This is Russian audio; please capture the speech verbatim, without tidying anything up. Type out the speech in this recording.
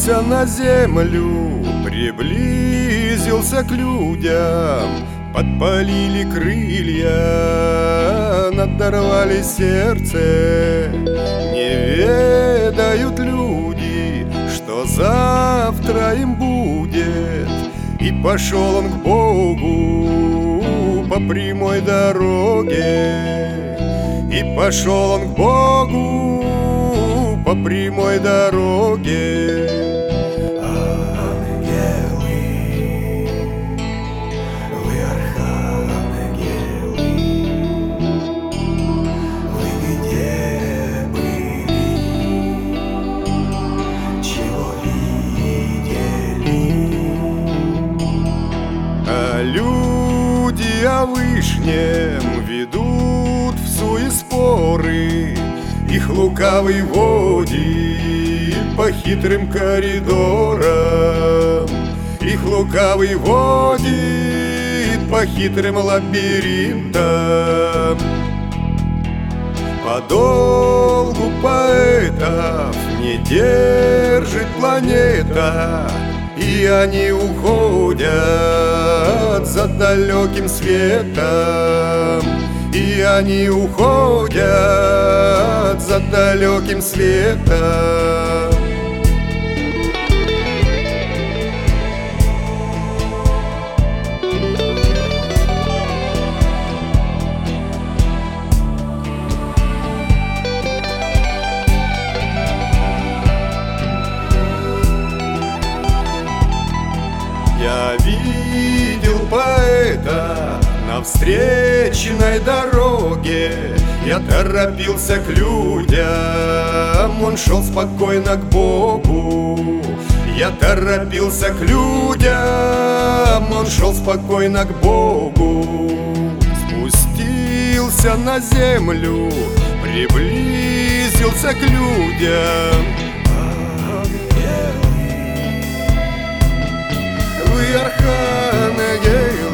Спустился на землю, приблизился к людям, подпалили крылья, надорвали сердце. Не ведают люди, что завтра им будет. И пошел он к Богу по прямой дороге. И пошел он к Богу по прямой дороге. Ангелы, вы архангелы, вы где были, чего видели? А люди о вышнем ведут в суе споры. Их лукавый водит по хитрым коридорам. Их лукавый водит по хитрым лабиринтам. Подолгу поэтов не держит планета, и они уходят за далеким светом. И они уходят за далеким светом. Я видел поэта на встречной дороге. Я торопился к людям, он шел спокойно к Богу. Я торопился к людям, он шел спокойно к Богу. Спустился на землю, приблизился к людям. Вы архангелы,